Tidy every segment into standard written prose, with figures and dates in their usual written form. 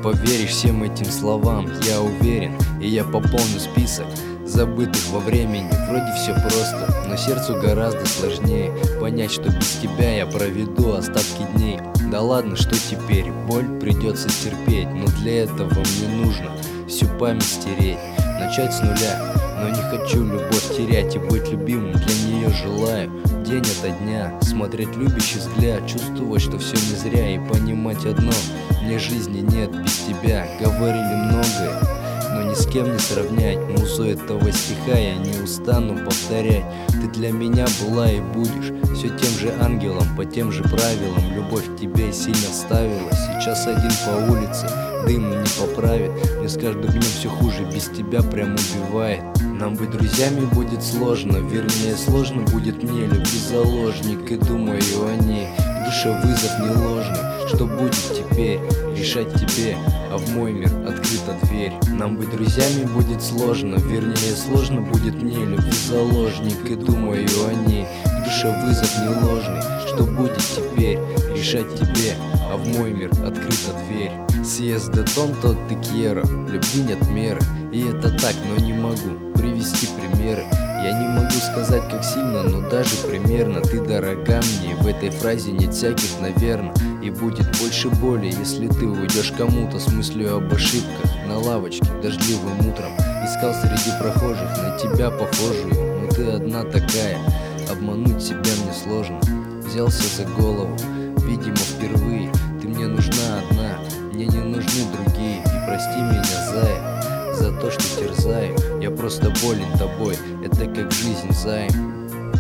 поверишь всем этим словам, я уверен. И я пополню список забытых во времени. Вроде все просто, но сердцу гораздо сложнее понять, что без тебя я проведу остатки дней. Да ладно, что теперь, боль придется терпеть, но для этого мне нужно всю память стереть, начать с нуля. Но не хочу любовь терять и быть любимым для нее желаю. День ото дня смотреть любящий взгляд, чувствовать, что все не зря, и понимать одно: мне жизни нет без тебя. Говорили многое, но ни с кем не сравнять. Музу этого стиха я не устану повторять. Ты для меня была и будешь все тем же ангелом, по тем же правилам. Любовь к тебе сильно вставила. Сейчас один по улице, дым не поправит. Мне с каждым днем все хуже, без тебя прям убивает. Нам быть друзьями будет сложно, вернее сложно будет мне. Любви заложник и думаю о ней. В душе вызов не ложный, что будет теперь решать тебе, а в мой мир открыта дверь. Нам быть друзьями будет сложно, вернее сложно будет мне. Любви заложник и думаю о ней. В душе вызов не ложный, что будет теперь решать тебе, а в мой мир открыта дверь. Съезд де тон тот te quiero, любви нет меры. И это так, но не могу привести примеры. Я не могу сказать как сильно, но даже примерно. Ты дорога мне, в этой фразе нет всяких наверно. И будет больше боли, если ты уйдешь кому-то с мыслью об ошибках. На лавочке дождливым утром искал среди прохожих на тебя похожую, но ты одна такая, обмануть себя мне сложно. Взялся за голову, видимо впервые. Ты мне нужна одна, мне не нужны другие. И прости меня, зая, за то, что терзаю. Я просто болен тобой, это как жизнь займ.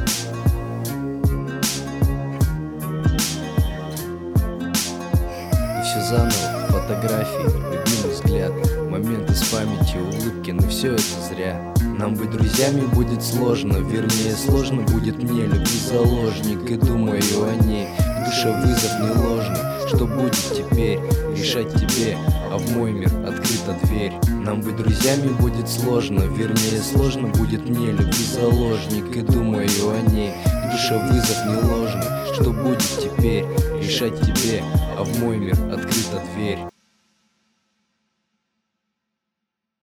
И все заново, фотографии, любимый взгляд, моменты с памятью, улыбки, но все это зря. Нам быть друзьями будет сложно, вернее сложно будет мне. Любви заложник и думаю о ней. В душе вызов не ложный, что будет теперь решать тебе, а в мой мир открыта дверь. Нам быть друзьями будет сложно, вернее сложно будет мне. Любви заложник и думаю о ней. В душе вызов не ложный, что будет теперь решать тебе, а в мой мир открыта дверь.